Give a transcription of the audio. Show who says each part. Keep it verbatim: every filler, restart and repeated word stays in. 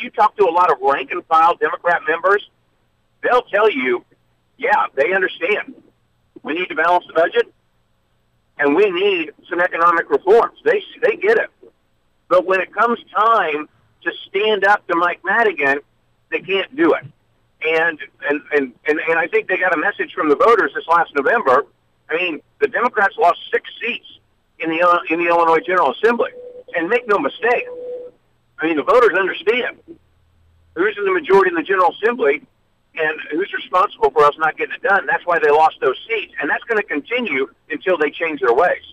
Speaker 1: you talk to a lot of rank and file Democrat members, they'll tell you, yeah, they understand. We need to balance the budget, and we need some economic reforms. They they get it. But when it comes time to stand up to Mike Madigan, they can't do it. And and, and, and and I think they got a message from the voters this last November. I mean, the Democrats lost six seats in the in the Illinois General Assembly. And make no mistake, I mean, the voters understand who's in the majority in the General Assembly and who's responsible for us not getting it done. That's why they lost those seats. And that's going to continue until they change their ways.